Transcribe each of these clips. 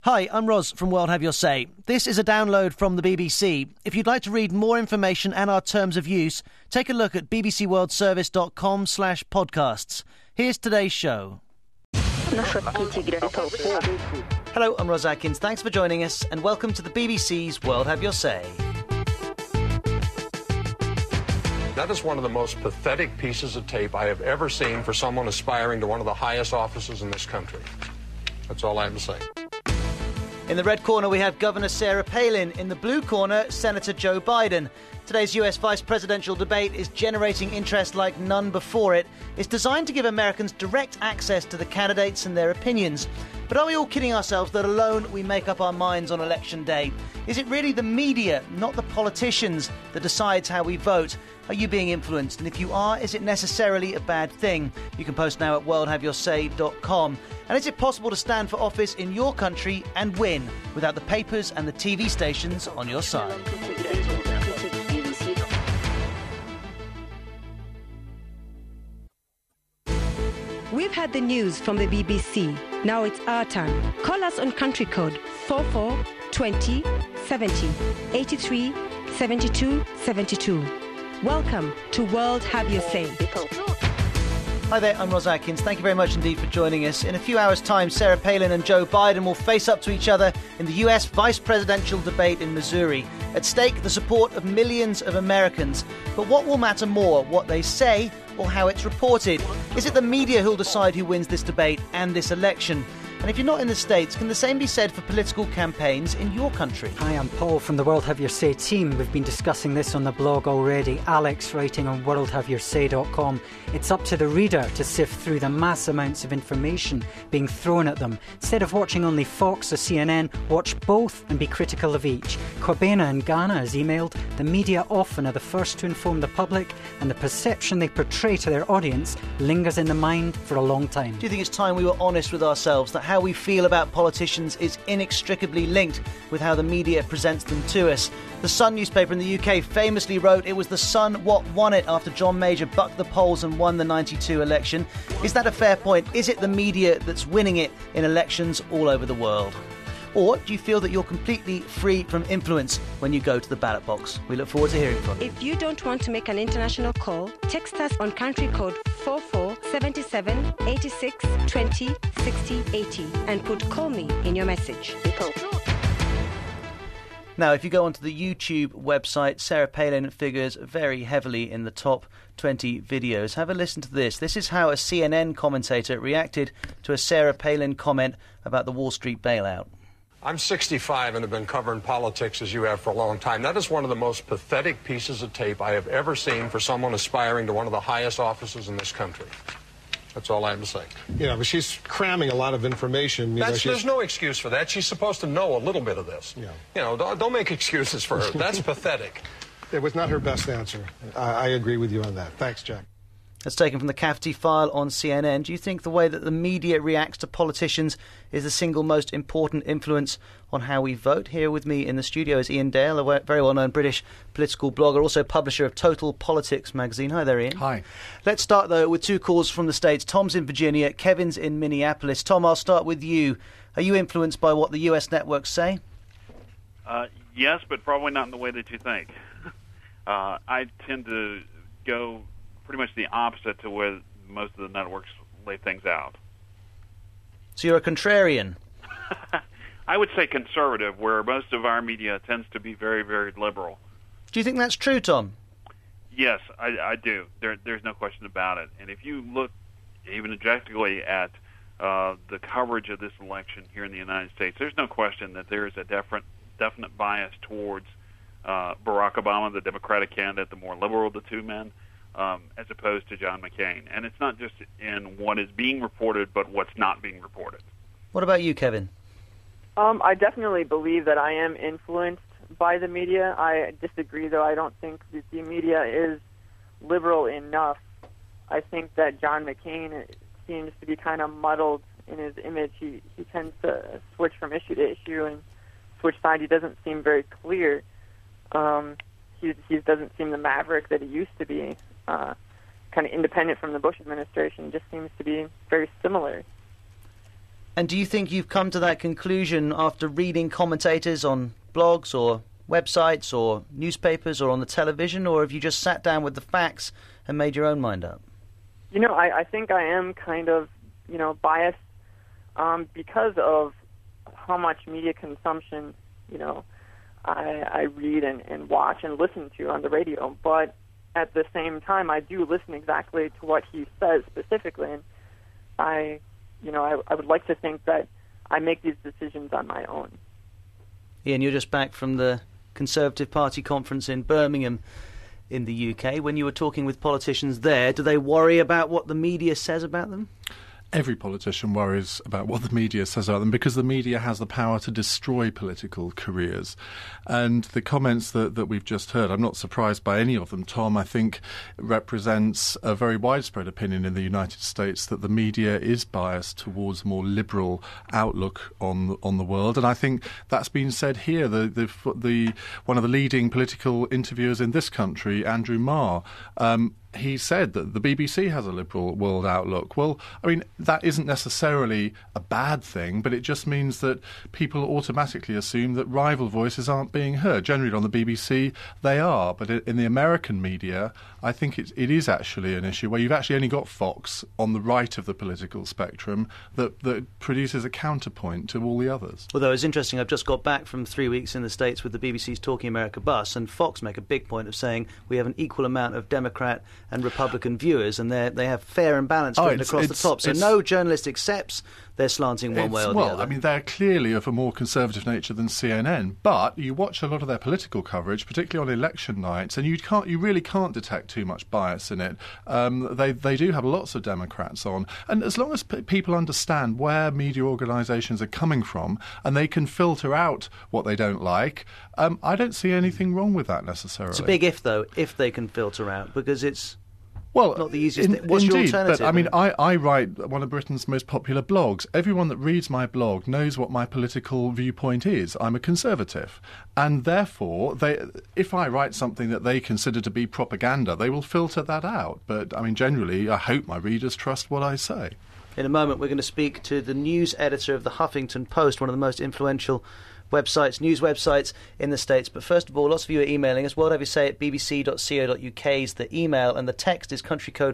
Hi, I'm Roz from World Have Your Say. This is a download from the BBC. If you'd like to read more information and our terms of use, take a look at bbcworldservice.com/podcasts. Here's today's show. Hello, I'm Roz Atkins. Thanks for joining us and welcome to the BBC's World Have Your Say. That is one of the most pathetic pieces of tape I have ever seen for someone aspiring to one of the highest offices in this country. That's all I have to say. In the red corner, we have Governor Sarah Palin. In the blue corner, Senator Joe Biden. Today's US vice presidential debate is generating interest like none before it. It's designed to give Americans direct access to the candidates and their opinions. But are we all kidding ourselves that alone we make up our minds on election day? Is it really the media, not the politicians, that decides how we vote? Are you being influenced? And if you are, is it necessarily a bad thing? You can post now at worldhaveyoursay.com. And is it possible to stand for office in your country and win without the papers and the TV stations on your side? We've had the news from the BBC. Now it's our turn. Call us on country code 44 20 70 83 72 72. Welcome to World Have Your Say. Hi there, I'm Roz Atkins. Thank you very much indeed for joining us. In a few hours' time, Sarah Palin and Joe Biden will face up to each other in the US vice presidential debate in Missouri. At stake, the support of millions of Americans. But what will matter more, what they say or how it's reported? Is it the media who'll decide who wins this debate and this election? And if you're not in the States, can the same be said for political campaigns in your country? Hi, I'm Paul from the World Have Your Say team. We've been discussing this on the blog already. Alex writing on worldhaveyoursay.com. It's up to the reader to sift through the mass amounts of information being thrown at them. Instead of watching only Fox or CNN, watch both and be critical of each. Kwabena in Ghana has emailed, the media often are the first to inform the public and the perception they portray to their audience lingers in the mind for a long time. Do you think it's time we were honest with ourselves that how we feel about politicians is inextricably linked with how the media presents them to us? The Sun newspaper in the UK famously wrote it was the Sun what won it after John Major bucked the polls and won the 92 election. Is that a fair point? Is it the media that's winning it in elections all over the world? Or do you feel that you're completely free from influence when you go to the ballot box? We look forward to hearing from you. If you don't want to make an international call, text us on country code 44 77 86 20 60 80 and put "call me" in your message. Now, if you go onto the YouTube website, Sarah Palin figures very heavily in the top 20 videos. Have a listen to this. This is how a CNN commentator reacted to a Sarah Palin comment about the Wall Street bailout. I'm 65 and have been covering politics as you have for a long time. That is one of the most pathetic pieces of tape I have ever seen for someone aspiring to one of the highest offices in this country. That's all I have to say. Yeah, but she's cramming a lot of information. There's no excuse for that. She's supposed to know a little bit of this. Yeah. You know, don't make excuses for her. That's pathetic. It was not her best answer. I agree with you on that. Thanks, Jack. That's taken from the Cafferty File on CNN. Do you think the way that the media reacts to politicians is the single most important influence on how we vote? Here with me in the studio is Ian Dale, a very well-known British political blogger, also publisher of Total Politics magazine. Hi there, Ian. Hi. Let's start, though, with two calls from the States. Tom's in Virginia, Kevin's in Minneapolis. Tom, I'll start with you. Are you influenced by what the US networks say? Yes, but probably not in the way that you think. I tend to go pretty much the opposite to where most of the networks lay things out. So you're a contrarian? I would say conservative, where most of our media tends to be very, very liberal. Do you think that's true, Tom? Yes, I do. There's no question about it. And if you look even objectively at the coverage of this election here in the United States, there's no question that there is a definite bias towards Barack Obama, the Democratic candidate, the more liberal of the two men, as opposed to John McCain. And it's not just in what is being reported, but what's not being reported. What about you, Kevin? I definitely believe that I am influenced by the media. I disagree, though. I don't think that the media is liberal enough. I think that John McCain seems to be kind of muddled in his image. He tends to switch from issue to issue and switch sides. He doesn't seem very clear. He doesn't seem the maverick that he used to be. Kind of independent from the Bush administration. Just seems to be very similar. And do you think you've come to that conclusion after reading commentators on blogs or websites or newspapers or on the television, or have you just sat down with the facts and made your own mind up? I think I am kind of, biased because of how much media consumption, I read and watch and listen to on the radio. But at the same time, I do listen exactly to what he says specifically, and I would like to think that I make these decisions on my own. Ian, you're just back from the Conservative Party conference in Birmingham in the UK. When you were talking with politicians there, do they worry about what the media says about them? Every politician worries about what the media says about them because the media has the power to destroy political careers. And the comments that we've just heard, I'm not surprised by any of them, Tom. I think represents a very widespread opinion in the United States that the media is biased towards a more liberal outlook on the world. And I think that's been said here. The one of the leading political interviewers in this country, Andrew Marr, he said that the BBC has a liberal world outlook. Well, I mean, that isn't necessarily a bad thing, but it just means that people automatically assume that rival voices aren't being heard. Generally on the BBC, they are. But in the American media, I think it is actually an issue where you've actually only got Fox on the right of the political spectrum that produces a counterpoint to all the others. Although it's interesting, I've just got back from 3 weeks in the States with the BBC's Talking America bus, and Fox make a big point of saying we have an equal amount of Democrat and Republican viewers, and they have fair and balanced written across the top. So no journalist accepts they're slanting one way or the other. Well, I mean, they're clearly of a more conservative nature than CNN, but you watch a lot of their political coverage, particularly on election nights, and you really can't detect too much bias in it. They do have lots of Democrats on, and as long as people understand where media organisations are coming from and they can filter out what they don't like, I don't see anything wrong with that necessarily. It's a big if, though, if they can filter out, because it's not the easiest thing. What's indeed, your alternative? But I mean, I write one of Britain's most popular blogs. Everyone that reads my blog knows what my political viewpoint is. I'm a conservative. And therefore, if I write something that they consider to be propaganda, they will filter that out. But I mean, generally, I hope my readers trust what I say. In a moment, we're going to speak to the news editor of the Huffington Post, one of the most influential news websites in the States. But first of all, lots of you are emailing us. What have you say at bbc.co.uk is the email, and the text is country code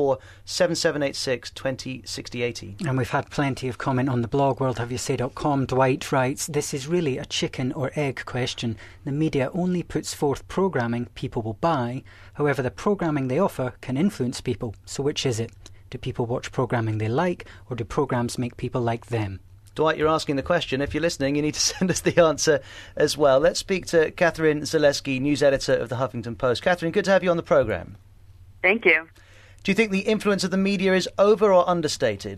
447786 206080. And we've had plenty of comment on the blog, worldhaveyousay.com. Dwight writes, this is really a chicken or egg question. The media only puts forth programming people will buy. However, the programming they offer can influence people. So which is it? Do people watch programming they like, or do programs make people like them? Dwight, you're asking the question. If you're listening, you need to send us the answer as well. Let's speak to Catherine Zaleski, news editor of the Huffington Post. Catherine, good to have you on the programme. Thank you. Do you think the influence of the media is over or understated?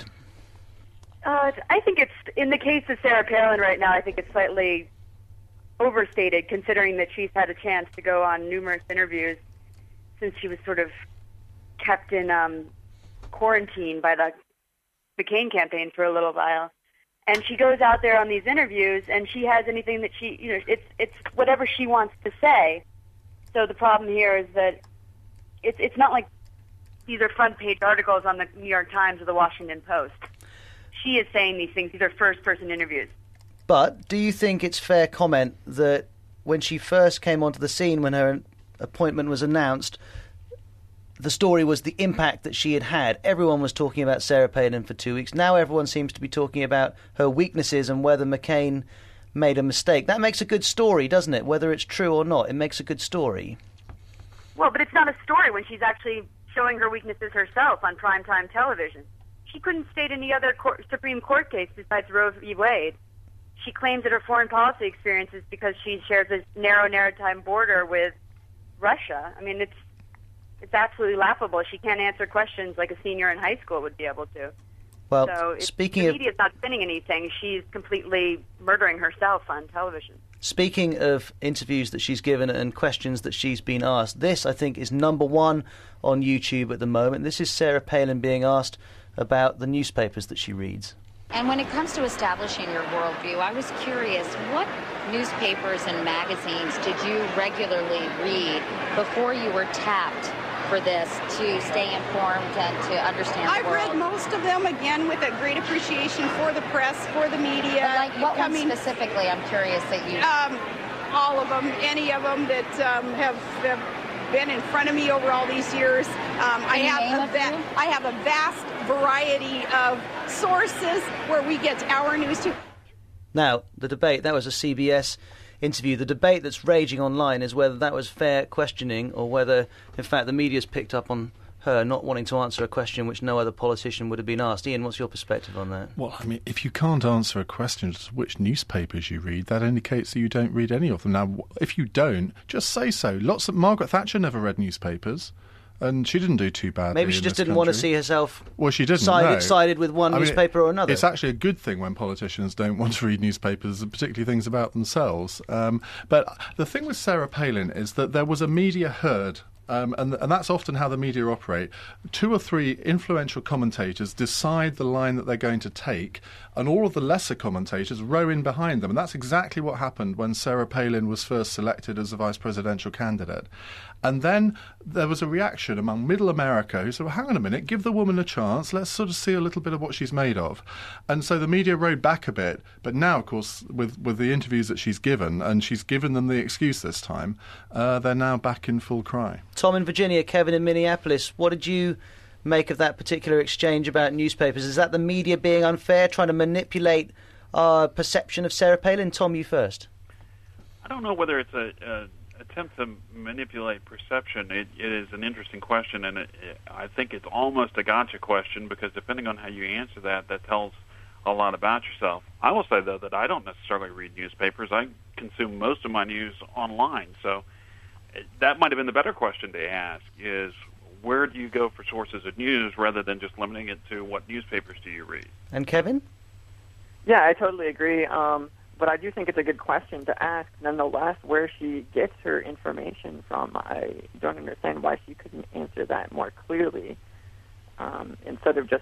I think it's, in the case of Sarah Palin right now, I think it's slightly overstated, considering that she's had a chance to go on numerous interviews since she was sort of kept in quarantine by the McCain campaign for a little while. And she goes out there on these interviews, and she has anything that she, it's whatever she wants to say. So the problem here is that it's not like these are front-page articles on the New York Times or the Washington Post. She is saying these things. These are first-person interviews. But do you think it's fair comment that when she first came onto the scene, when her appointment was announced, the story was the impact that she had had? Everyone was talking about Sarah Palin for 2 weeks. Now everyone seems to be talking about her weaknesses and whether McCain made a mistake. That makes a good story, doesn't it? Whether it's true or not, it makes a good story. Well, but it's not a story when she's actually showing her weaknesses herself on primetime television. She couldn't state any other Supreme Court case besides Roe v. Wade. She claims that her foreign policy experience is because she shares a narrow maritime border with Russia. I mean, it's absolutely laughable. She can't answer questions like a senior in high school would be able to. Well, so the media's not spinning anything. She's completely murdering herself on television. Speaking of interviews that she's given and questions that she's been asked, this, I think, is number one on YouTube at the moment. This is Sarah Palin being asked about the newspapers that she reads. And when it comes to establishing your worldview, I was curious, what newspapers and magazines did you regularly read before you were tapped for this to stay informed and to understand the world? I've read most of them, again, with a great appreciation for the press, for the media. But like what one specifically, I'm curious that you... all of them, any of them that have been in front of me over all these years. I have a vast variety of sources where we get our news to. Now, the debate, that was a CBS interview. The debate that's raging online is whether that was fair questioning or whether, in fact, the media's picked up on her not wanting to answer a question which no other politician would have been asked. Ian, what's your perspective on that? Well, I mean, if you can't answer a question as to which newspapers you read, that indicates that you don't read any of them. Now, if you don't, just say so. Margaret Thatcher never read newspapers, and she didn't do too badly. Maybe she just didn't want to see herself sided with one newspaper or another. It's actually a good thing when politicians don't want to read newspapers, particularly things about themselves. But the thing with Sarah Palin is that there was a media herd. And that's often how the media operate. 2 or 3 influential commentators decide the line that they're going to take, and all of the lesser commentators row in behind them. And that's exactly what happened when Sarah Palin was first selected as a vice presidential candidate. And then there was a reaction among middle America who said, well, hang on a minute, give the woman a chance, let's sort of see a little bit of what she's made of. And so the media rode back a bit, but now, of course, with the interviews that she's given, and she's given them the excuse this time, they're now back in full cry. Tom in Virginia, Kevin in Minneapolis, what did you make of that particular exchange about newspapers? Is that the media being unfair, trying to manipulate our perception of Sarah Palin? Tom, you first. I don't know whether it's a attempt to manipulate perception. It is an interesting question, and I think it's almost a gotcha question, because depending on how you answer that tells a lot about yourself. I will say, though, that I don't necessarily read newspapers. I consume most of my news online, so that might have been the better question to ask, is where do you go for sources of news rather than just limiting it to what newspapers do you read? And Kevin? Yeah, I totally agree. But I do think it's a good question to ask, nonetheless, where she gets her information from. I don't understand why she couldn't answer that more clearly instead of just,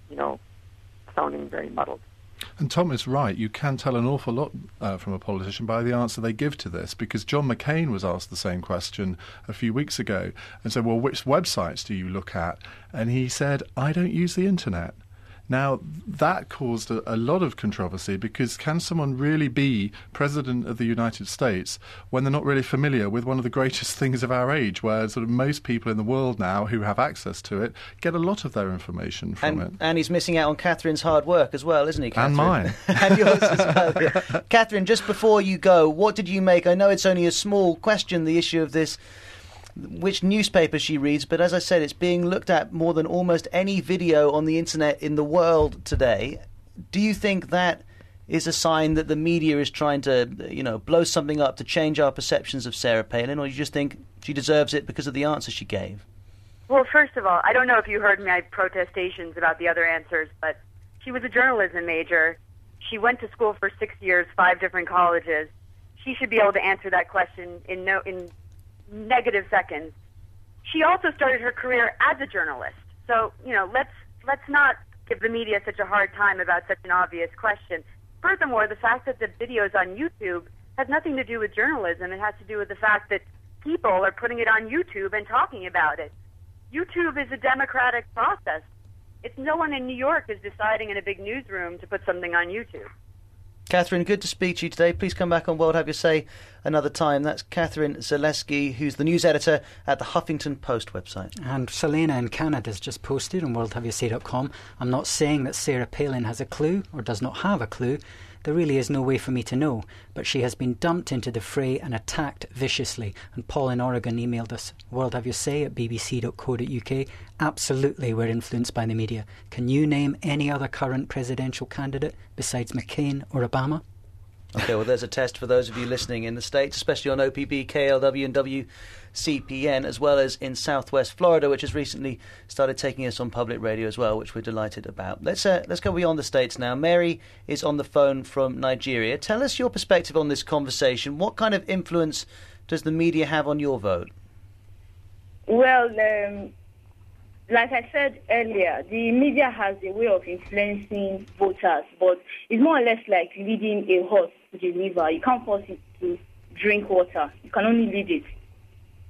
sounding very muddled. And Tom is right. You can tell an awful lot from a politician by the answer they give to this, because John McCain was asked the same question a few weeks ago and said, well, which websites do you look at? And he said, I don't use the internet. Now, that caused a lot of controversy, because can someone really be President of the United States when they're not really familiar with one of the greatest things of our age, where sort of most people in the world now who have access to it get a lot of their information from it. And he's missing out on Catherine's hard work as well, isn't he, Catherine? And mine. And yours as well. Catherine, just before you go, what did you make? I know it's only a small question, the issue of this, which newspaper she reads, but as I said, it's being looked at more than almost any video on the internet in the world today. Do you think that is a sign that the media is trying to, blow something up to change our perceptions of Sarah Palin, or you just think she deserves it because of the answer she gave? Well, first of all, I don't know if you heard my protestations about the other answers, but she was a journalism major. She went to school for 6 years, 5 different colleges. She should be able to answer that question in negative seconds. She also started her career as a journalist. So, let's not give the media such a hard time about such an obvious question. Furthermore, the fact that the video's on YouTube has nothing to do with journalism. It has to do with the fact that people are putting it on YouTube and talking about it. YouTube is a democratic process. It's no one in New York is deciding in a big newsroom to put something on YouTube. Catherine, good to speak to you today. Please come back on World Have Your Say another time. That's Catherine Zaleski, who's the news editor at the Huffington Post website. And Selena in Canada's just posted on worldhaveyoursay.com, I'm not saying that Sarah Palin has a clue or does not have a clue. There really is no way for me to know, but she has been dumped into the fray and attacked viciously. And Paul in Oregon emailed us, worldhaveyoursay@bbc.co.uk. Absolutely, we're influenced by the media. Can you name any other current presidential candidate besides McCain or Obama? Okay, well, there's a test for those of you listening in the States, especially on OPB, KLW and WCPN, as well as in Southwest Florida, which has recently started taking us on public radio as well, which we're delighted about. Let's go beyond the States now. Mary is on the phone from Nigeria. Tell us your perspective on this conversation. What kind of influence does the media have on your vote? Well, like I said earlier, the media has a way of influencing voters, but it's more or less like leading a horse to the river. You can't force it to drink water. You can only lead it.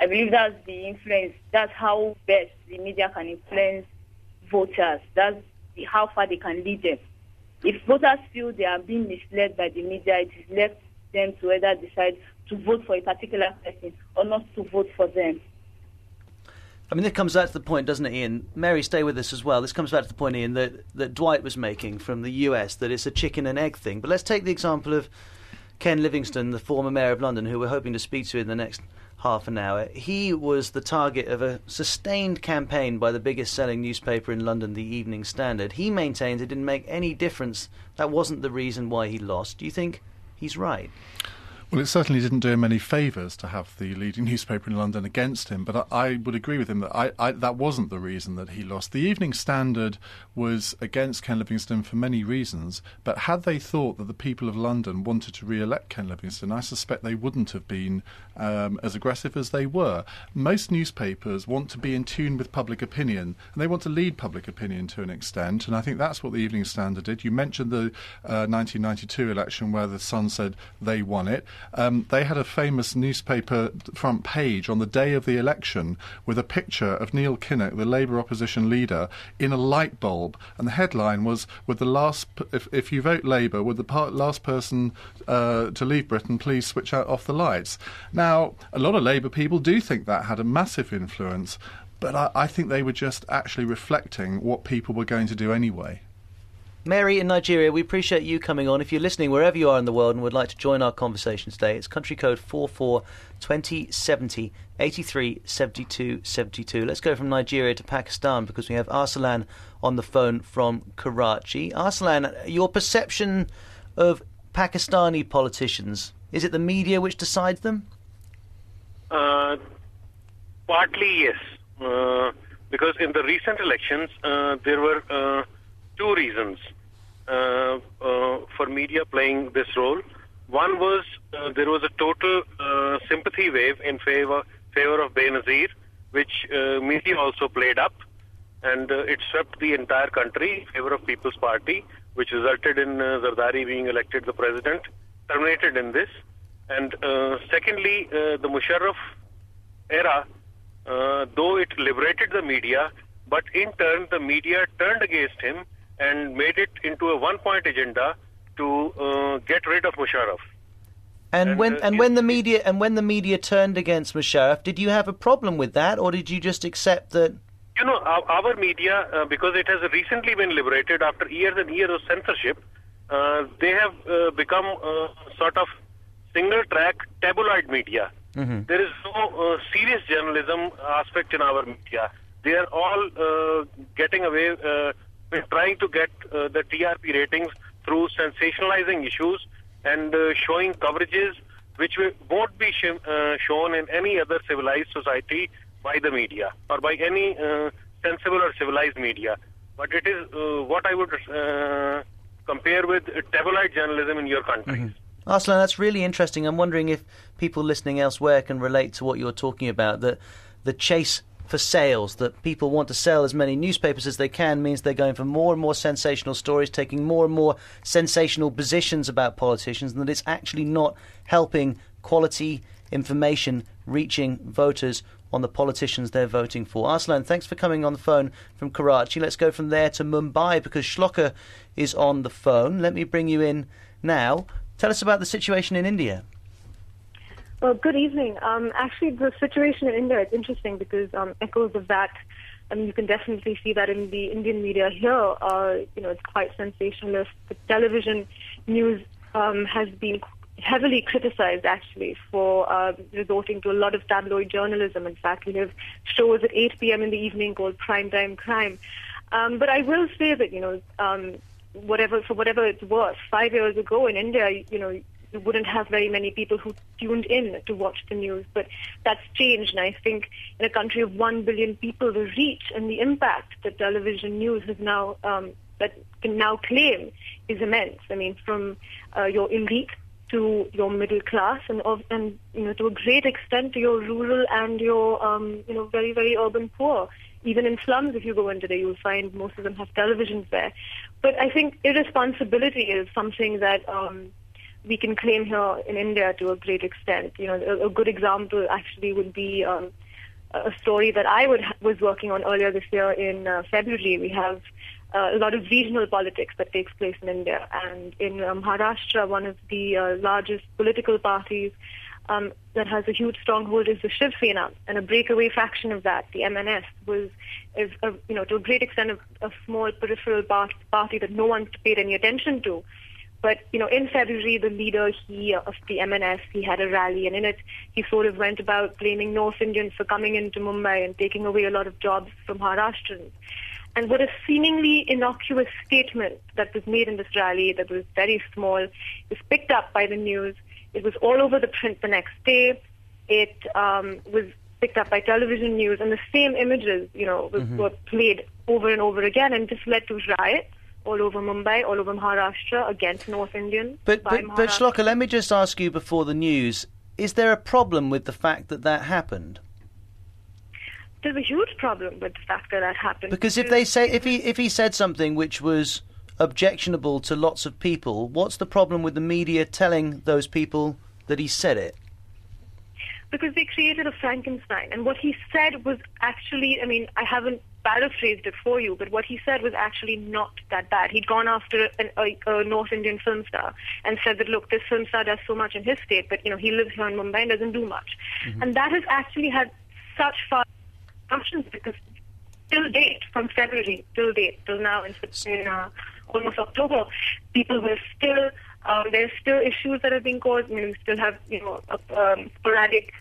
I believe that's the influence. That's how best the media can influence voters. That's how far they can lead them. If voters feel they are being misled by the media, it is left them to either decide to vote for a particular person or not to vote for them. I mean, this comes back to the point, doesn't it, Ian? Mary, stay with us as well. This comes back to the point, Ian, that Dwight was making from the US, that it's a chicken and egg thing. But let's take the example of Ken Livingstone, the former mayor of London, who we're hoping to speak to in the next half an hour. He was the target of a sustained campaign by the biggest selling newspaper in London, the Evening Standard. He maintains it didn't make any difference. That wasn't the reason why he lost. Do you think he's right? Well, it certainly didn't do him any favours to have the leading newspaper in London against him, but I would agree with him that that wasn't the reason that he lost. The Evening Standard was against Ken Livingstone for many reasons, but had they thought that the people of London wanted to re-elect Ken Livingstone, I suspect they wouldn't have been as aggressive as they were. Most newspapers want to be in tune with public opinion, and they want to lead public opinion to an extent, and I think that's what the Evening Standard did. You mentioned the 1992 election where the Sun said they won it. They had a famous newspaper front page on the day of the election with a picture of Neil Kinnock, the Labour opposition leader, in a light bulb, and the headline was, "Would the last, if you vote Labour, would the last person to leave Britain please switch off the lights?" Now, a lot of Labour people do think that had a massive influence, but I think they were just actually reflecting what people were going to do anyway. Mary in Nigeria, we appreciate you coming on. If you're listening wherever you are in the world and would like to join our conversation today, it's country code 44 2070 83 72 72. Let's go from Nigeria to Pakistan because we have Arsalan on the phone from Karachi. Arsalan, your perception of Pakistani politicians, is it the media which decides them? Partly, yes. Because in the recent elections, there were two reasons for media playing this role. One was there was a total sympathy wave in favor of Benazir, which media also played up, and it swept the entire country in favor of People's Party, which resulted in Zardari being elected the president, terminated in this. And secondly, the Musharraf era, though it liberated the media, but in turn the media turned against him and made it into a one-point agenda to get rid of Musharraf. And when the media turned against Musharraf, did you have a problem with that, or did you just accept that? You know, our media, because it has recently been liberated after years and years of censorship, they have become sort of single-track tabloid media. Mm-hmm. There is no serious journalism aspect in our media. They are all getting away with trying to get the TRP ratings through sensationalizing issues and showing coverages which won't be shown in any other civilized society by the media or by any sensible or civilized media. But it is what I would compare with tabloid journalism in your country. Mm-hmm. Arslan, that's really interesting. I'm wondering if people listening elsewhere can relate to what you're talking about, that the chase for sales, that people want to sell as many newspapers as they can, means they're going for more and more sensational stories, taking more and more sensational positions about politicians, and that it's actually not helping quality information reaching voters on the politicians they're voting for. Arslan, thanks for coming on the phone from Karachi. Let's go from there to Mumbai because Shloka is on the phone. Let me bring you in now. Tell us about the situation in India. Well, good evening. Actually, the situation in India is interesting because echoes of that, you can definitely see that in the Indian media here. It's quite sensationalist. The television news has been heavily criticized, actually, for resorting to a lot of tabloid journalism. In fact, we have shows at 8 p.m. in the evening called Primetime Crime. But I will say that, for whatever it's worth, 5 years ago in India, you wouldn't have very many people who tuned in to watch the news, but that's changed. And I think in a country of 1 billion people, the reach and the impact that television news has now that can now claim is immense. I mean, from your elite to your middle class, and to a great extent to your rural and your very, very urban poor. Even in slums, if you go in today, you'll find most of them have televisions there. But I think irresponsibility is something that we can claim here in India to a great extent. You know, a good example actually would be a story that I was working on earlier this year in February. We have a lot of regional politics that takes place in India, and in Maharashtra, one of the largest political parties that has a huge stronghold is the Shiv Sena, and a breakaway faction of that, the MNS, is to a great extent a small peripheral party that no one paid any attention to. But, you know, in February, the leader of the MNS, he had a rally, and in it, he sort of went about blaming North Indians for coming into Mumbai and taking away a lot of jobs from Maharashtrians. And what a seemingly innocuous statement that was made in this rally that was very small was picked up by the news. It was all over the print the next day. It was picked up by television news, and the same images, you know, were played over and over again, and this led to riots all over Mumbai, all over Maharashtra against North Indians. But Shloka, let me just ask you before the news, is there a problem with the fact that happened? There's a huge problem with the fact that happened. Because if he said something which was objectionable to lots of people, what's the problem with the media telling those people that he said it? Because they created a Frankenstein, and what he said was actually, I mean, I haven't paraphrased it for you, but what he said was actually not that bad. He'd gone after a North Indian film star and said that, look, this film star does so much in his state, but, you know, he lives here in Mumbai and doesn't do much. And that has actually had such far functions, because till date, from February till now, in almost October, people were still, there's still issues that are being caused. I mean, we still have, you know, sporadic,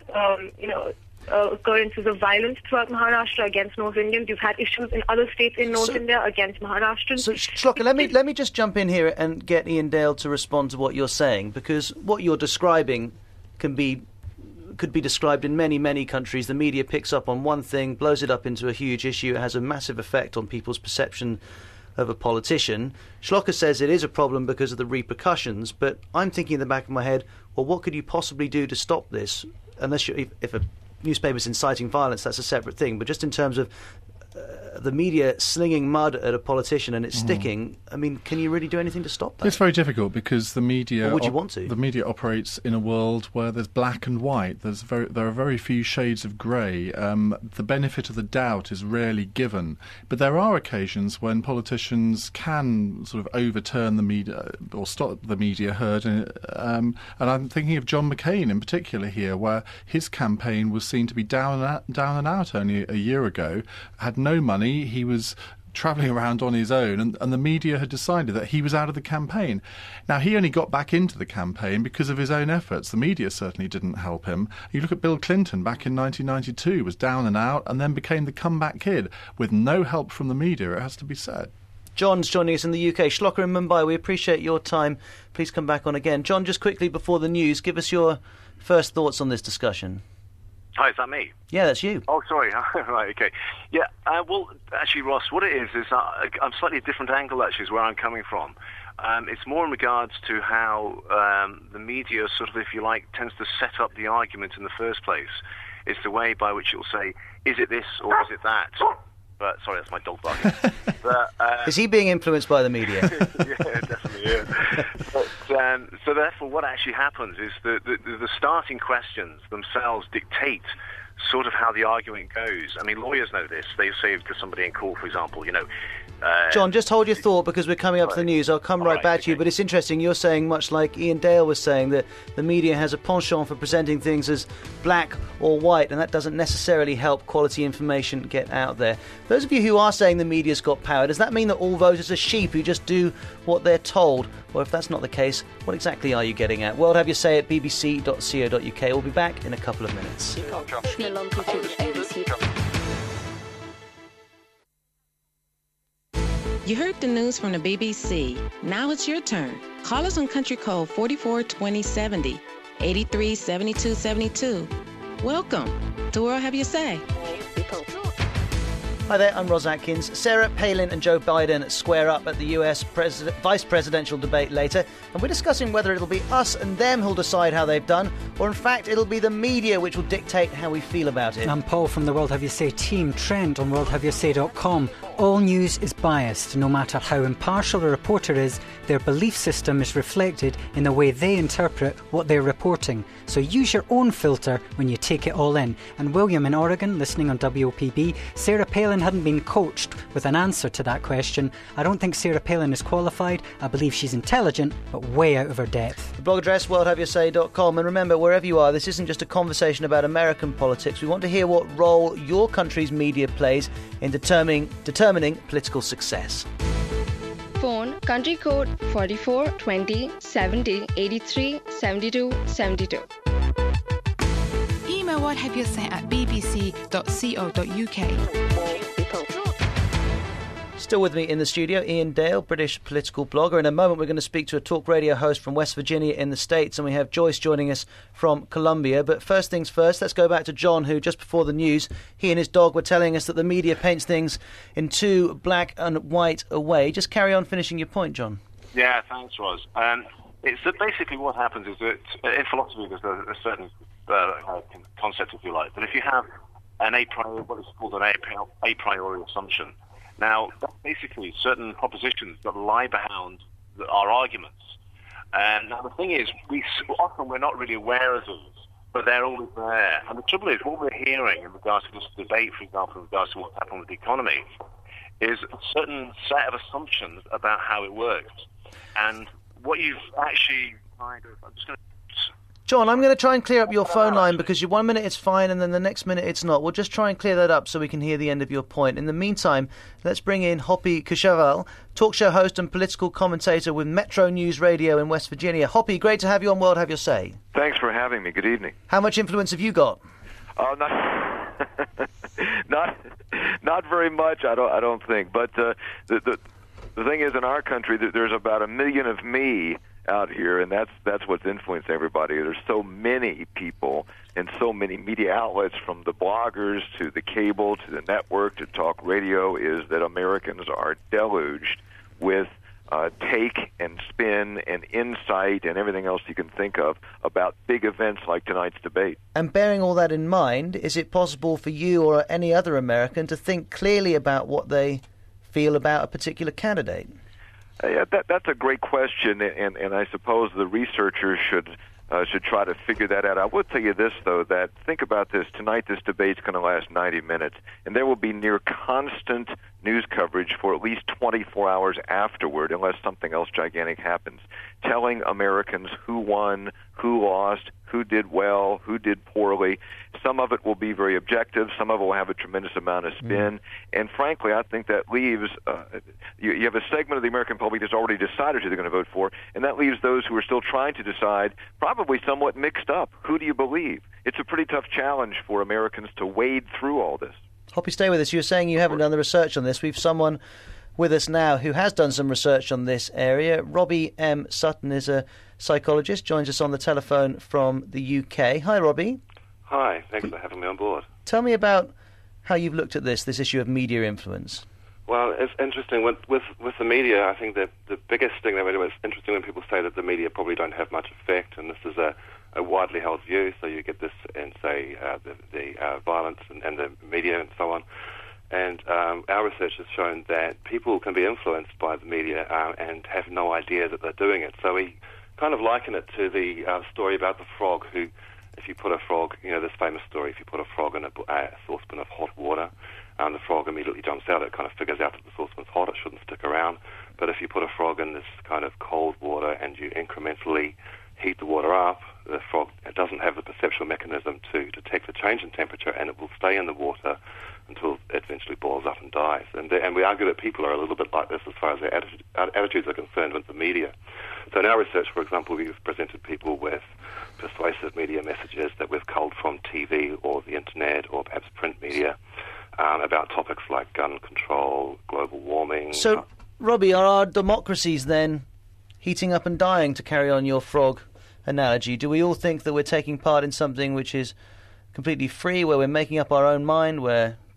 occurrences of violence throughout Maharashtra against North Indians. You've had issues in other states in North India against Maharashtrians. So, Shloka, let me just jump in here and get Ian Dale to respond to what you're saying, because what you're describing could be described in many, many countries. The media picks up on one thing, blows it up into a huge issue. It has a massive effect on people's perception of a politician. Shloka says it is a problem because of the repercussions, but I'm thinking in the back of my head, well, what could you possibly do to stop this? Unless if a newspaper's inciting violence, that's a separate thing. But just in terms of the media slinging mud at a politician and it's sticking, I mean, can you really do anything to stop that? It's very difficult because the media... Or would you want to? The media operates in a world where there's black and white. There are very few shades of grey. The benefit of the doubt is rarely given. But there are occasions when politicians can sort of overturn the media or stop the media herd. And I'm thinking of John McCain in particular here, where his campaign was seen to be down and out only a year ago, had no money. He was travelling around on his own, and the media had decided that he was out of the campaign. Now, he only got back into the campaign because of his own efforts. The media certainly didn't help him. You look at Bill Clinton back in 1992, was down and out, and then became the comeback kid with no help from the media, it has to be said. John's joining us in the UK. Shloka in Mumbai, we appreciate your time. Please come back on again. John, just quickly before the news, give us your first thoughts on this discussion. Hi, is that me? Yeah, that's you. Oh, sorry. Right, okay. Yeah, well, actually, Ross, what it is I'm slightly different angle, actually, is where I'm coming from. It's more in regards to how the media sort of, if you like, tends to set up the argument in the first place. It's the way by which it will say, is it this or is it that? But, sorry, that's my dog barking. Is he being influenced by the media? Yeah, definitely, yeah. But, so therefore, what actually happens is the starting questions themselves dictate sort of how the argument goes. I mean, lawyers know this. They say to somebody in court, for example, you know... John, just hold your thought because we're coming up to the news. I'll come right back to you. But it's interesting, you're saying, much like Ian Dale was saying, that the media has a penchant for presenting things as black or white, and that doesn't necessarily help quality information get out there. Those of you who are saying the media's got power, does that mean that all voters are sheep who just do what they're told? Well, if that's not the case, what exactly are you getting at? World Have Your Say at bbc.co.uk. We'll be back in a couple of minutes. You heard the news from the BBC. Now it's your turn. Call us on country code 44 20 70 83 72 72. Welcome to World Have Your Say. Hi there, I'm Ros Atkins. Sarah Palin and Joe Biden square up at the US vice presidential debate later, and we're discussing whether it'll be us and them who'll decide how they've done, or in fact it'll be the media which will dictate how we feel about it. I'm Paul from the World Have Your Say team. Trent on worldhaveyoursay.com. all news is biased. No matter how impartial a reporter is, their belief system is reflected in the way they interpret what they're reporting. So use your own filter when you take it all in. And William in Oregon, listening on WOPB, Sarah Palin hadn't been coached with an answer to that question. I don't think Sarah Palin is qualified. I believe she's intelligent, but way out of her depth. The blog address, worldhaveyoursay.com. And remember, wherever you are, this isn't just a conversation about American politics. We want to hear what role your country's media plays in determining political success. Phone country code 44 20 70 83 72 72. Email whathave-you-say@bbc.co.uk. Still with me in the studio, Ian Dale, British political blogger. In a moment, we're going to speak to a talk radio host from West Virginia in the States, and we have Joyce joining us from Columbia. But first things first, let's go back to John, who just before the news, he and his dog were telling us that the media paints things in too black and white a way. Just carry on finishing your point, John. Yeah, thanks, Roz. It's that basically what happens is that in philosophy there's a certain concept, if you like, that if you have what is called an a priori assumption. Now, that's basically certain propositions that lie behind our arguments. And now the thing is, often we're not really aware of these, but they're always there. And the trouble is, what we're hearing in regards to this debate, for example, in regards to what's happening with the economy, is a certain set of assumptions about how it works. And what you've actually I'm just going to... John, I'm going to try and clear up your phone line because 1 minute it's fine and then the next minute it's not. We'll just try and clear that up so we can hear the end of your point. In the meantime, let's bring in Hoppy Kushaval, talk show host and political commentator with Metro News Radio in West Virginia. Hoppy, great to have you on World Have Your Say. Thanks for having me. Good evening. How much influence have you got? Oh, not very much. I don't think. But the thing is, in our country, there's about 1 million of me out here, and that's what's influenced everybody. There's so many people and so many media outlets, from the bloggers to the cable to the network to talk radio, is that Americans are deluged with take and spin and insight and everything else you can think of about big events like tonight's debate. And bearing all that in mind, is it possible for you or any other American to think clearly about what they feel about a particular candidate? Yeah, that's a great question, and I suppose the researchers should try to figure that out. I will tell you this, though, that think about this. Tonight, this debate's going to last 90 minutes, and there will be near constant news coverage for at least 24 hours afterward, unless something else gigantic happens, telling Americans who won, who lost, who did well, who did poorly. Some of it will be very objective. Some of it will have a tremendous amount of spin. And frankly, I think that leaves you have a segment of the American public that's already decided who they're going to vote for, and that leaves those who are still trying to decide, probably somewhat mixed up. Who do you believe? It's a pretty tough challenge for Americans to wade through all this. Hoppy, stay with us. You were saying you haven't done the research on this. We've someone with us now who has done some research on this area. Robbie M. Sutton is a psychologist, joins us on the telephone from the UK. Hi, Robbie. Hi, thanks for having me on board. Tell me about how you've looked at this issue of media influence. Well, it's interesting. With the media, I think that the biggest thing that it's interesting when people say that the media probably don't have much effect, and this is a widely held view, so you get this in, say, the violence and the media and so on. And our research has shown that people can be influenced by the media and have no idea that they're doing it. So we kind of liken it to the story about the frog who, if you put a frog, this famous story, if you put a frog in a saucepan of hot water, the frog immediately jumps out. It kind of figures out that the saucepan's hot, it shouldn't stick around. But if you put a frog in this kind of cold water and you incrementally heat the water up, the frog doesn't have the perceptual mechanism to detect the change in temperature, and it will stay in the water until it eventually boils up and dies. And we argue that people are a little bit like this as far as their attitudes are concerned with the media. So in our research, for example, we've presented people with persuasive media messages that we've culled from TV or the internet or perhaps print media about topics like gun control, global warming. So, Robbie, are our democracies then heating up and dying, to carry on your frog analogy? Do we all think that we're taking part in something which is completely free, where we're making up our own mind, where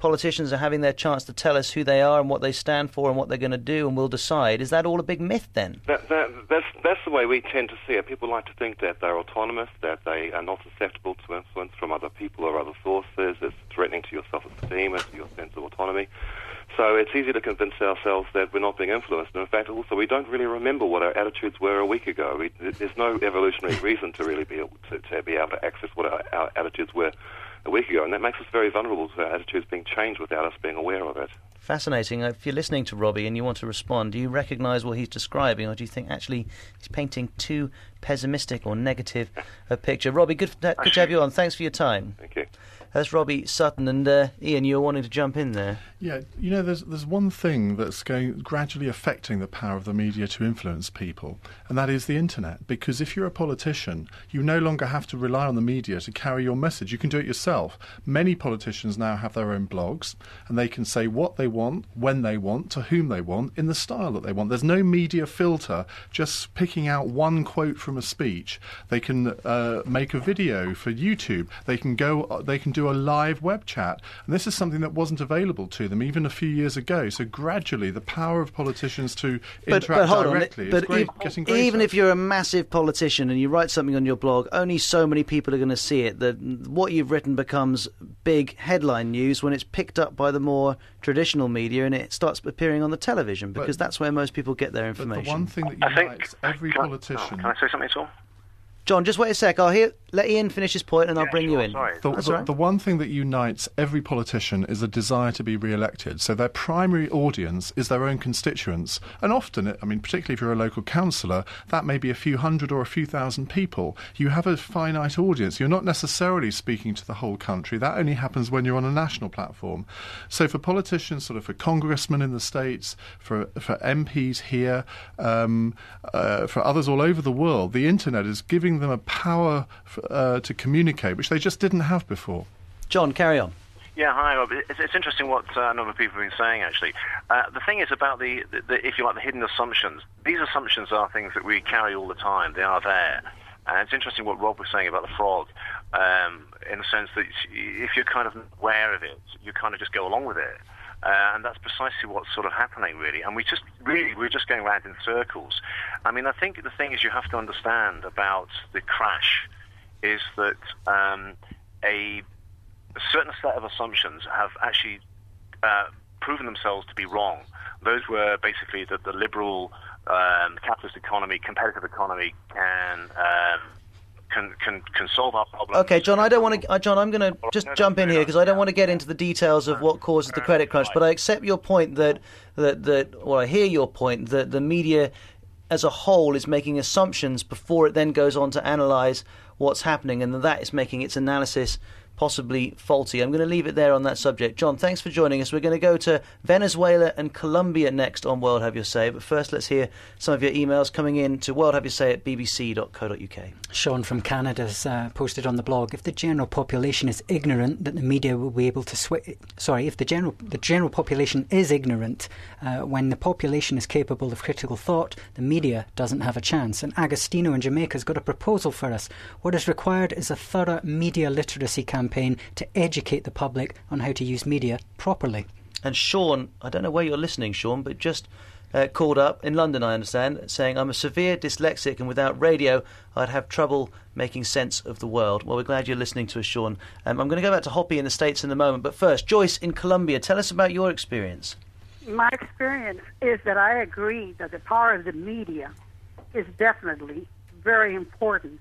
politicians are having their chance to tell us who they are and what they stand for and what they're going to do, and we'll decide. Is that all a big myth then? That's the way we tend to see it. People like to think that they're autonomous, that they are not susceptible to influence from other people or other sources. It's threatening to your self-esteem and to your sense of autonomy. So it's easy to convince ourselves that we're not being influenced. And in fact, also, we don't really remember what our attitudes were a week ago. There's no evolutionary reason to really be able to access what our attitudes were a week ago. And that makes us very vulnerable to our attitudes being changed without us being aware of it. Fascinating. If you're listening to Robbie and you want to respond, do you recognise what he's describing, or do you think actually he's painting too pessimistic or negative a picture? Robbie, good to have you on. Thanks for your time. Thank you. That's Robbie Sutton, and Ian, you were wanting to jump in there. Yeah, there's one thing that's gradually affecting the power of the media to influence people, and that is the internet. Because if you're a politician, you no longer have to rely on the media to carry your message. You can do it yourself. Many politicians now have their own blogs, and they can say what they want, when they want, to whom they want, in the style that they want. There's no media filter just picking out one quote from a speech. They can make a video for YouTube. They can do a live web chat, and this is something that wasn't available to them even a few years ago. So gradually the power of politicians to interact directly is getting greater. Even if you're a massive politician and you write something on your blog, only so many people are going to see it. What you've written becomes big headline news when it's picked up by the more traditional media and it starts appearing on the television, because that's where most people get their information. But the one thing that unites every politician... Can I say something at all? John, just wait a sec. Let Ian finish his point and I'll bring you in. Sorry. The one thing that unites every politician is a desire to be re-elected. So their primary audience is their own constituents. And often, particularly if you're a local councillor, that may be a few hundred or a few thousand people. You have a finite audience. You're not necessarily speaking to the whole country. That only happens when you're on a national platform. So for politicians, for congressmen in the States, for MPs here, for others all over the world, the internet is giving them a power to communicate, which they just didn't have before. John, carry on. Yeah, hi, Rob. It's interesting what a number of people have been saying, actually. The thing is about the, if you like, the hidden assumptions. These assumptions are things that we carry all the time. They are there. And it's interesting what Rob was saying about the frog, in the sense that if you're kind of aware of it, you kind of just go along with it. And that's precisely what's sort of happening, really. And we're just going round in circles. I think the thing is you have to understand about the crash is that a certain set of assumptions have actually proven themselves to be wrong. Those were basically that the liberal capitalist economy, competitive economy can solve our problems. Okay, John, I'm going to just jump in here because I don't want to get into the details of what causes the credit crunch, but I accept your point or I hear your point that the media as a whole is making assumptions before it then goes on to analyse what's happening, and that is making its analysis possibly faulty. I'm going to leave it there on that subject. John, thanks for joining us. We're going to go to Venezuela and Colombia next on World Have Your Say, but first let's hear some of your emails coming in to worldhaveyoursay@bbc.co.uk. Sean from Canada's posted on the blog, if the general population is ignorant that the media will be able to if the general population is ignorant when the population is capable of critical thought, the media doesn't have a chance. And Agostino in Jamaica has got a proposal for us. What is required is a thorough media literacy campaign to educate the public on how to use media properly. And Sean, I don't know where you're listening, Sean, but just called up in London, I understand, saying, I'm a severe dyslexic and without radio I'd have trouble making sense of the world. Well, we're glad you're listening to us, Sean. I'm going to go back to Hoppy in the States in a moment, but first, Joyce in Colombia, tell us about your experience. My experience is that I agree that the power of the media is definitely very important.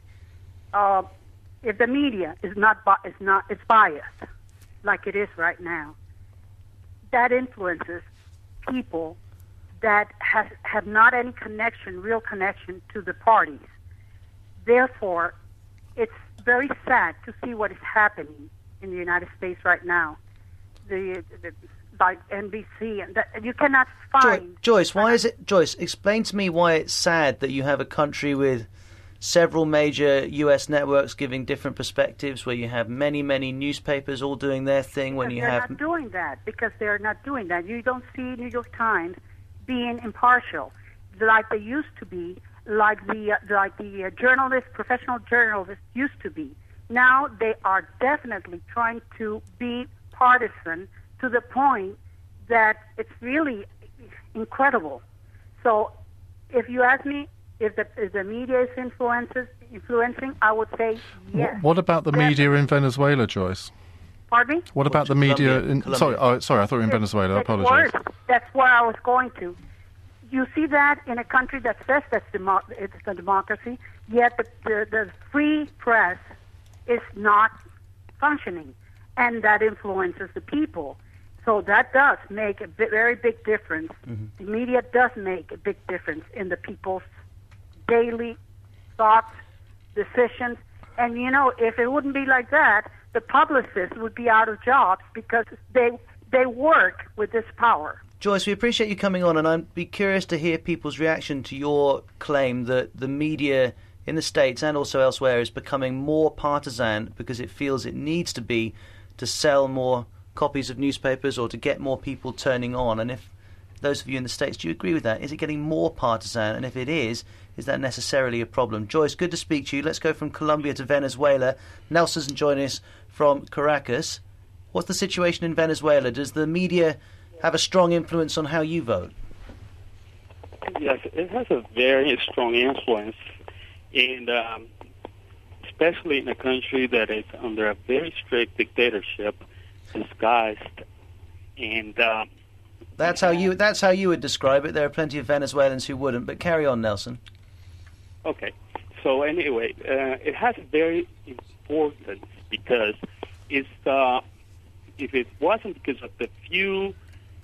If the media is it's biased, like it is right now, that influences people that have not any real connection to the parties. Therefore, it's very sad to see what is happening in the United States right now. Like NBC, and you cannot find... Joyce, why is it... Joyce, explain to me why it's sad that you have a country with several major US networks giving different perspectives, where you have many, many newspapers all doing their thing. They're not doing that, because they're not doing that. You don't see New York Times being impartial like they used to be, like the journalists, professional journalists used to be. Now they are definitely trying to be partisan, to the point that it's really incredible. So if you ask me if the media is influencing, I would say yes. What about the media in Venezuela, Joyce? Pardon me? What about the media in... Colombia. Sorry, I thought you were in Venezuela. I apologize. Worse. That's where I was going to. You see that in a country that says it's a democracy, yet the free press is not functioning, and that influences the people. So that does make a very big difference. The media does make a big difference in the people's daily thoughts, decisions. And, if it wouldn't be like that, the publicists would be out of jobs because they work with this power. Joyce, we appreciate you coming on, and I'd be curious to hear people's reaction to your claim that the media in the States and also elsewhere is becoming more partisan because it feels it needs to be to sell more copies of newspapers or to get more people turning on. And if those of you in the States, do you agree with that? Is it getting more partisan? And if it is that necessarily a problem? Joyce, good to speak to you. Let's go from Colombia to Venezuela. Nelson's joining us from Caracas. What's the situation in Venezuela? Does the media have a strong influence on how you vote? Yes, it has a very strong influence, and especially in a country that is under a very strict dictatorship, disguised, and that's how you would describe it. There are plenty of Venezuelans who wouldn't, but carry on, Nelson. Okay, so anyway, it has very importance because it's if it wasn't because of the few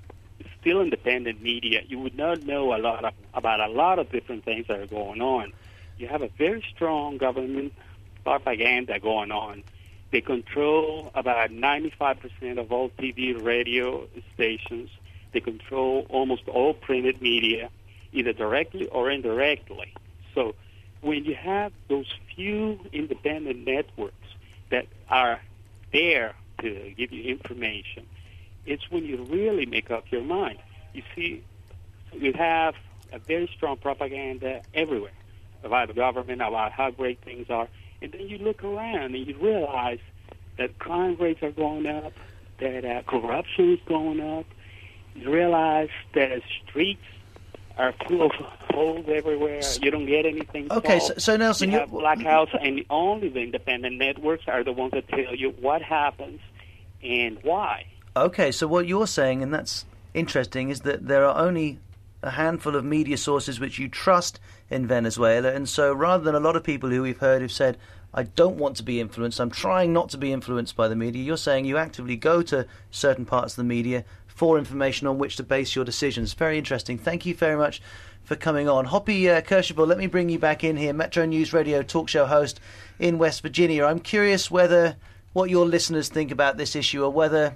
still independent media, you would not know about a lot of different things that are going on. You have a very strong government propaganda going on. They control about 95% of all TV, radio stations. They control almost all printed media, either directly or indirectly. So when you have those few independent networks that are there to give you information, it's when you really make up your mind. You see, you have a very strong propaganda everywhere about the government, about how great things are. And then you look around and you realize that crime rates are going up, that corruption is going up. You realize that streets are full of holes everywhere. You don't get anything. Okay, solved. so Nelson, you have blackouts, and only the independent networks are the ones that tell you what happens and why. Okay, so what you're saying, and that's interesting, is that there are only a handful of media sources which you trust in Venezuela, and so rather than a lot of people who we've heard who've said, I don't want to be influenced, I'm trying not to be influenced by the media, you're saying you actively go to certain parts of the media for information on which to base your decisions. Very interesting. Thank you very much for coming on. Hoppy Kercheval, let me bring you back in here, Metro News Radio talk show host in West Virginia. I'm curious what your listeners think about this issue, or whether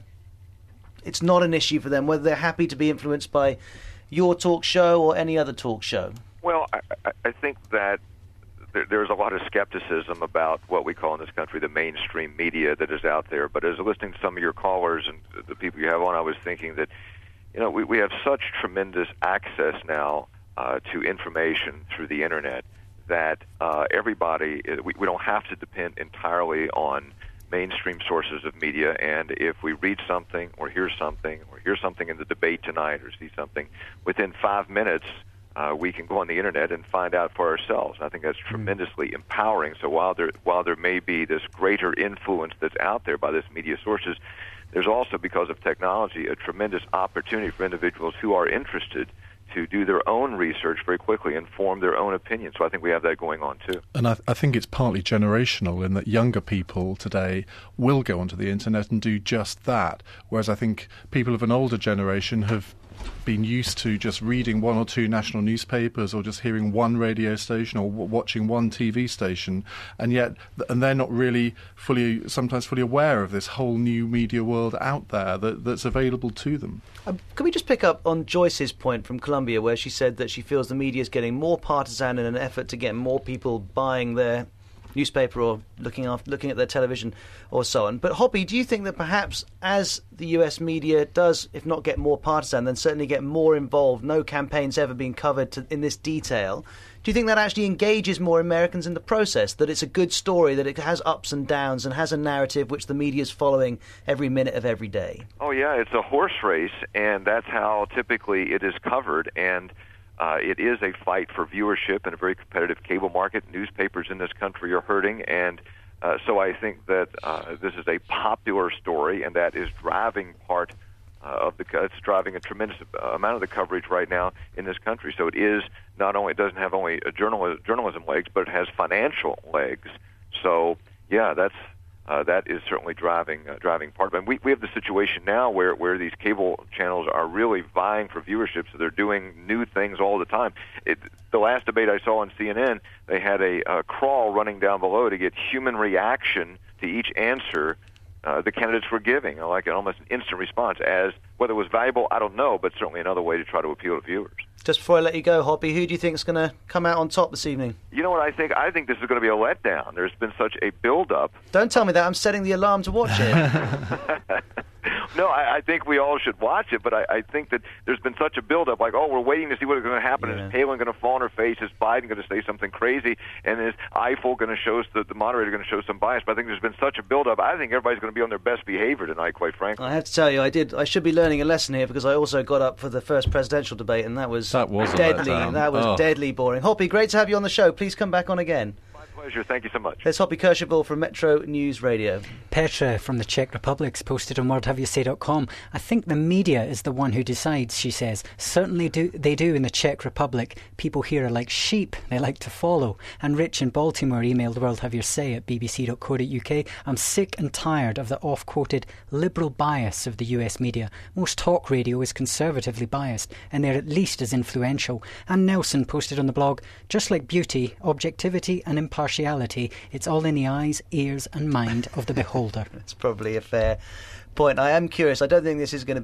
it's not an issue for them, whether they're happy to be influenced by your talk show or any other talk show. Well, I think that there's a lot of skepticism about what we call in this country the mainstream media that is out there. But as listening to some of your callers and the people you have on, I was thinking that, we have such tremendous access now to information through the Internet that everybody, we don't have to depend entirely on mainstream sources of media, and if we read something or hear something in the debate tonight or see something, within 5 minutes we can go on the Internet and find out for ourselves. And I think that's tremendously empowering. So while there may be this greater influence that's out there by this media sources, there's also, because of technology, a tremendous opportunity for individuals who are interested to do their own research very quickly and form their own opinion. So I think we have that going on too. And I think it's partly generational in that younger people today will go onto the Internet and do just that, whereas I think people of an older generation have been used to just reading one or two national newspapers or just hearing one radio station or watching one TV station, and they're not really sometimes fully aware of this whole new media world out there that's available to them. Can we just pick up on Joyce's point from Colombia, where she said that she feels the media is getting more partisan in an effort to get more people buying their newspaper or looking at their television or so on. But Hoppy, do you think that perhaps as the US media does, if not get more partisan, then certainly get more involved, no campaign's ever been covered in this detail, do you think that actually engages more Americans in the process, that it's a good story, that it has ups and downs and has a narrative which the media is following every minute of every day? Oh, yeah, it's a horse race, and that's how typically it is covered, and it is a fight for viewership in a very competitive cable market. Newspapers in this country are hurting, and so I think that this is a popular story, and that is driving part it's driving a tremendous amount of the coverage right now in this country. So it is not only, it doesn't have only a journalism legs, but it has financial legs. So yeah, that is certainly driving part of it. We have the situation now where these cable channels are really vying for viewership, so they're doing new things all the time. The last debate I saw on CNN, they had a crawl running down below to get human reaction to each answer the candidates were giving, like almost an instant response. As whether it was valuable, I don't know, but certainly another way to try to appeal to viewers. Just before I let you go, Hoppy, who do you think is going to come out on top this evening? You know what I think? I think this is going to be a letdown. There's been such a build-up. Don't tell me that. I'm setting the alarm to watch it. No, I think we all should watch it, but I think that there's been such a build-up, like, oh, we're waiting to see what's going to happen. Yeah. Is Palin going to fall on her face? Is Biden going to say something crazy? And is Eiffel going to show us, the moderator going to show some bias? But I think there's been such a build-up. I think everybody's going to be on their best behavior tonight, quite frankly. I have to tell you, I should be learning a lesson here, because I also got up for the first presidential debate, and that was deadly. That was deadly boring. Hoppy, great to have you on the show. Please come back on again. Pleasure. Thank you so much. There's Hoppy Kercheval from Metro News Radio. Petra from the Czech Republic posted on worldhaveyousay.com. I think the media is the one who decides, she says. Certainly they do in the Czech Republic. People here are like sheep. They like to follow. And Rich in Baltimore emailed worldhaveyousay at bbc.co.uk. I'm sick and tired of the oft-quoted liberal bias of the US media. Most talk radio is conservatively biased, and they're at least as influential. And Nelson posted on the blog, just like beauty, objectivity and impartiality, it's all in the eyes, ears and mind of the beholder. That's probably a fair point. I am curious. I don't think this is going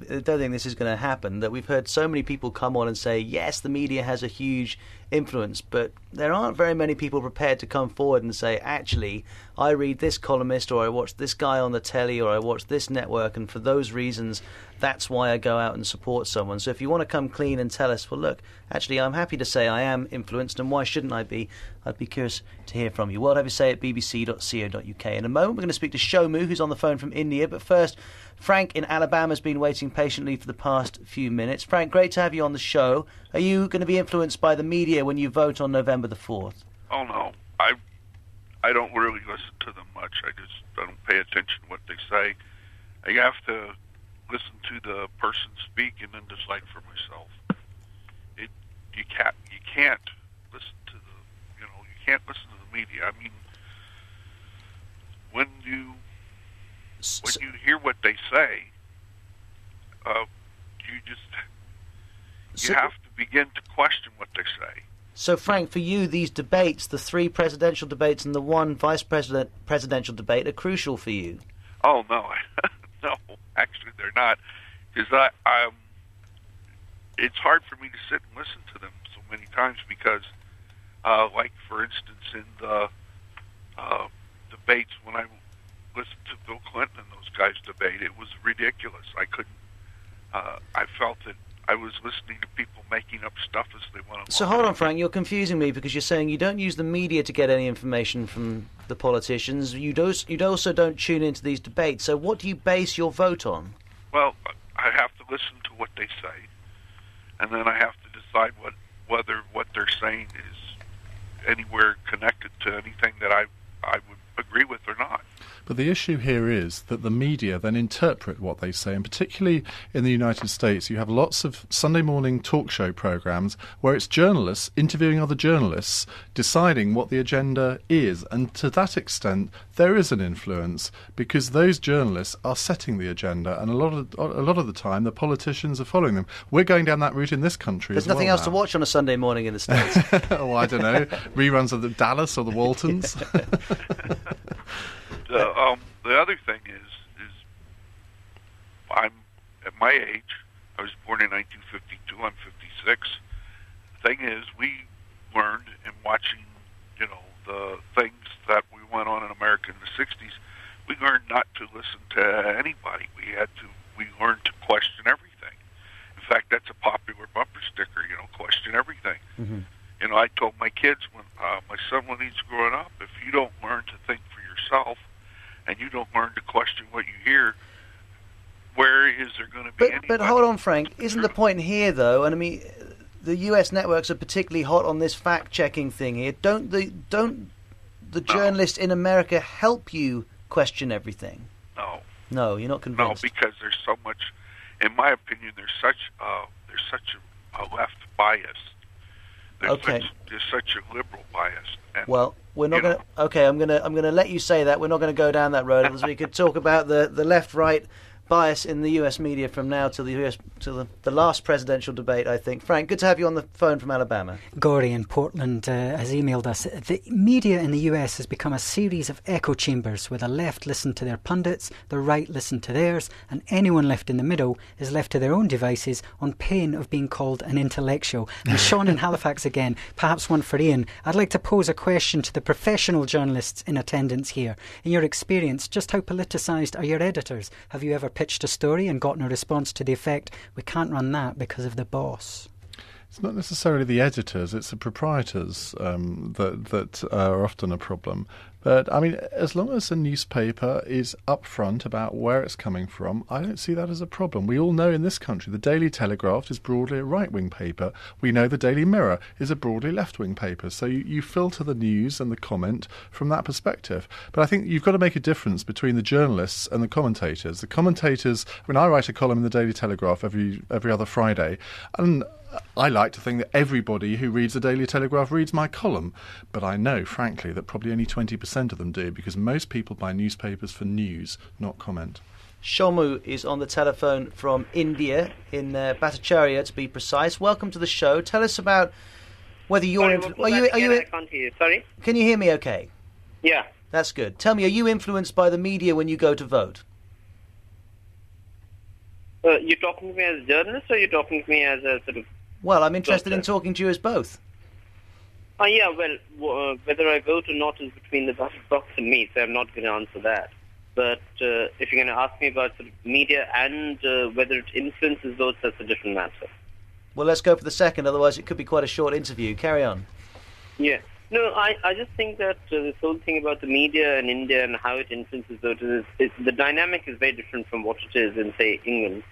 to happen. That we've heard so many people come on and say, yes, the media has a huge influence, but there aren't very many people prepared to come forward and say, actually, I read this columnist, or I watch this guy on the telly, or I watch this network, and for those reasons, that's why I go out and support someone. So if you want to come clean and tell us, well, look, actually, I'm happy to say I am influenced, and why shouldn't I be? I'd be curious to hear from you. World Have You Say at bbc.co.uk. In a moment, we're going to speak to Shomu, who's on the phone from India, but first, Frank in Alabama has been waiting patiently for the past few minutes. Frank, great to have you on the show. Are you going to be influenced by the media when you vote on November the 4th? Oh, no. I don't really listen to them much. I don't pay attention to what they say. I have to listen to the person speak and then decide for myself. You can't listen to the media. I mean, when you hear what they say, you have to begin to question what they say. So, Frank, for you, these debates, the 3 presidential debates and the 1 presidential debate, are crucial for you? Oh, no. No, actually they're not. Because it's hard for me to sit and listen to them so many times because, like, for instance, in the debates, when I listened to Bill Clinton and those guys debate, it was ridiculous. I felt that I was listening to people making up stuff as they went along. So hold on, Frank, you're confusing me because you're saying you don't use the media to get any information from the politicians. You also don't tune into these debates. So what do you base your vote on? Well, I have to listen to what they say, and then I have to decide whether what they're saying is anywhere connected to anything that I would agree with or not. But the issue here is that the media then interpret what they say, and particularly in the United States, you have lots of Sunday morning talk show programs where it's journalists interviewing other journalists, deciding what the agenda is, and to that extent, there is an influence because those journalists are setting the agenda, and a lot of the time, the politicians are following them. We're going down that route in this country. There's nothing else to watch on a Sunday morning in the States. Oh, I don't know, reruns of the Dallas or the Waltons. The other thing is I'm at my age. I was born in 1952. I'm 56. The thing is, we learned in watching, the things that we 60s, we learned not to listen to anybody. We learned to question everything. In fact, that's a popular bumper sticker, question everything. Mm-hmm. I told my kids, my son, when he's growing up, if you don't learn to think for yourself and you don't learn to question what you hear, where is there going to be any... But hold on, Frank. Isn't the point here, though, and I mean, the US networks are particularly hot on this fact-checking thing here. Don't the journalists in America help you question everything? No, you're not convinced. No, because there's so much, in my opinion, there's such a left bias. There's such a liberal bias. And, well, we're not going to. Okay, I'm going to let you say that. We're not going to go down that road. As we could talk about the left-right bias in the US media from now till the last presidential debate, I think. Frank, good to have you on the phone from Alabama. Gory in Portland has emailed us. The media in the US has become a series of echo chambers where the left listen to their pundits, the right listen to theirs, and anyone left in the middle is left to their own devices on pain of being called an intellectual. And Sean in Halifax again, perhaps one for Ian. I'd like to pose a question to the professional journalists in attendance here. In your experience, just how politicised are your editors? Have you ever pitched a story and gotten a response to the effect, we can't run that because of the boss? It's not necessarily the editors, it's the proprietors that are often a problem. But, I mean, as long as a newspaper is upfront about where it's coming from, I don't see that as a problem. We all know in this country the Daily Telegraph is broadly a right-wing paper. We know the Daily Mirror is a broadly left-wing paper. So you filter the news and the comment from that perspective. But I think you've got to make a difference between the journalists and the commentators. The commentators, I mean, I write a column in the Daily Telegraph every other Friday, and I like to think that everybody who reads the Daily Telegraph reads my column, but I know, frankly, that probably only 20% of them do, because most people buy newspapers for news, not comment. Shomu is on the telephone from India, in Bhattacharya to be precise. Welcome to the show. Tell us about whether you're... I can't hear you. Sorry? Can you hear me okay? Yeah. That's good. Tell me, are you influenced by the media when you go to vote? You're talking to me as a journalist, or you're talking to me as a sort of... Well, I'm interested in talking to you as both. Yeah, well, whether I vote or not is between the ballot box and me, so I'm not going to answer that. But if you're going to ask me about sort of media and whether it influences votes, that's a different matter. Well, let's go for the second, otherwise it could be quite a short interview. Carry on. Yeah. No, I just think that this whole thing about the media in India and how it influences voters, the dynamic is very different from what it is in, say, England.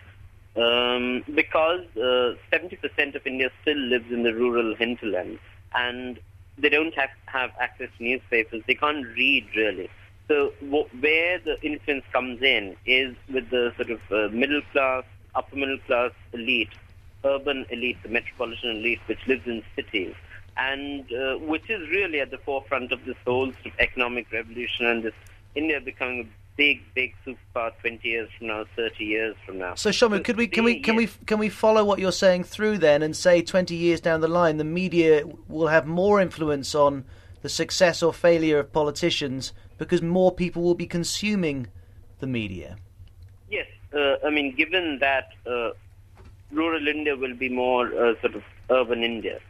Because 70% of India still lives in the rural hinterland, and they don't have access to newspapers. They can't read, really. So where the influence comes in is with the sort of middle class, upper middle class elite, urban elite, the metropolitan elite, which lives in cities, and which is really at the forefront of this whole sort of economic revolution and this India becoming a big superpower 20 years from now, 30 years from now. So, Shomu, can we follow what you're saying through then and say 20 years down the line the media will have more influence on the success or failure of politicians because more people will be consuming the media? Yes. I mean, given that rural India will be more sort of urban India,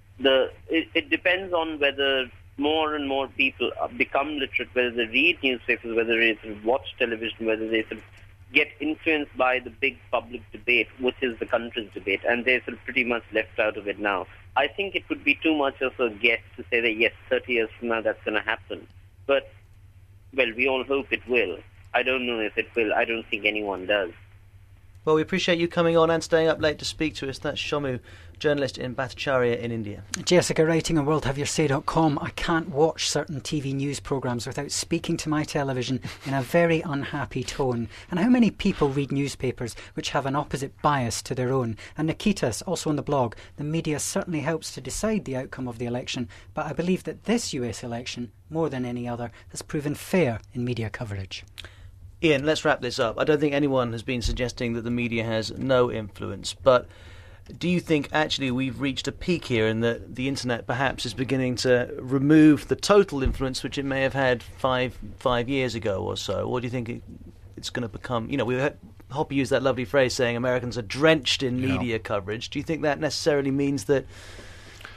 it depends on whether more and more people become literate, whether they read newspapers, whether they sort of watch television, whether they sort of get influenced by the big public debate, which is the country's debate, and they're sort of pretty much left out of it now. I think it would be too much of a guess to say that, yes, 30 years from now that's going to happen. But, well, we all hope it will. I don't know if it will. I don't think anyone does. Well, we appreciate you coming on and staying up late to speak to us. That's Shomu, journalist in Bhattacharya in India. Jessica writing on worldhaveyoursay.com, I can't watch certain TV news programmes without speaking to my television in a very unhappy tone. And how many people read newspapers which have an opposite bias to their own? And Nikitas, also on the blog, the media certainly helps to decide the outcome of the election, but I believe that this US election, more than any other, has proven fair in media coverage. Ian, let's wrap this up. I don't think anyone has been suggesting that the media has no influence, but do you think actually we've reached a peak here and that the internet perhaps is beginning to remove the total influence which it may have had five years ago or so? Or do you think it's going to become, we heard Hoppy use that lovely phrase saying Americans are drenched in media coverage. Do you think that necessarily means that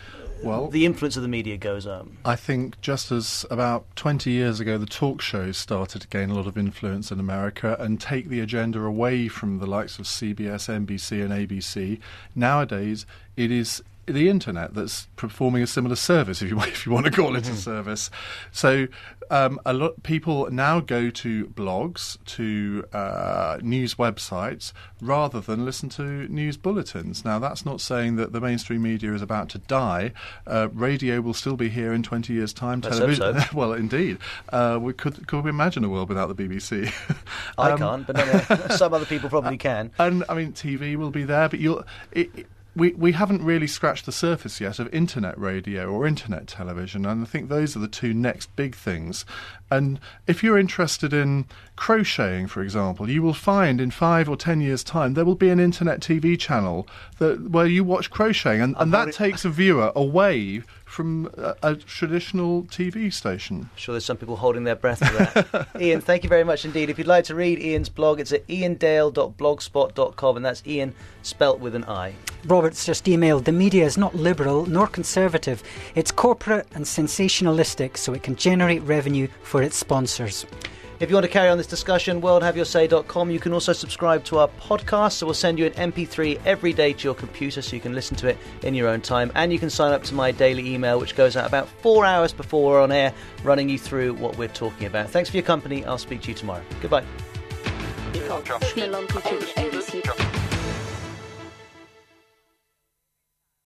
the influence of the media goes up. I think just as about 20 years ago the talk shows started to gain a lot of influence in America and take the agenda away from the likes of CBS, NBC and ABC, nowadays it is the internet that's performing a similar service, if you want to call it a service. So a lot people now go to blogs, to news websites, rather than listen to news bulletins. Now, that's not saying that the mainstream media is about to die. Radio will still be here in 20 years' time. Television, well, indeed. Could we imagine a world without the BBC? I can't, but some other people probably can. And I mean, TV will be there, but We haven't really scratched the surface yet of internet radio or internet television, and I think those are the two next big things. And if you're interested in crocheting, for example, you will find in 5 or 10 years' time there will be an internet TV channel where you watch crocheting, and that takes a viewer away from a traditional TV station. I'm sure there's some people holding their breath for that. Ian, thank you very much indeed. If you'd like to read Ian's blog, it's at iandale.blogspot.com, and that's Ian spelt with an I. Robert's just emailed, the media is not liberal nor conservative. It's corporate and sensationalistic, so it can generate revenue for its sponsors. If you want to carry on this discussion, worldhaveyoursay.com. You can also subscribe to our podcast, so we'll send you an MP3 every day to your computer so you can listen to it in your own time. And you can sign up to my daily email, which goes out about 4 hours before we're on air, running you through what we're talking about. Thanks for your company. I'll speak to you tomorrow. Goodbye.